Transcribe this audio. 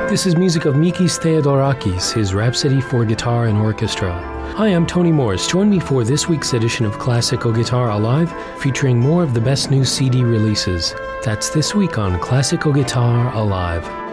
This is music of Mikis Theodorakis, his Rhapsody for Guitar and Orchestra. Hi, I'm Tony Morris. Join me for this week's edition of Classical Guitar Alive, featuring more of the best new CD releases. That's this week on Classical Guitar Alive.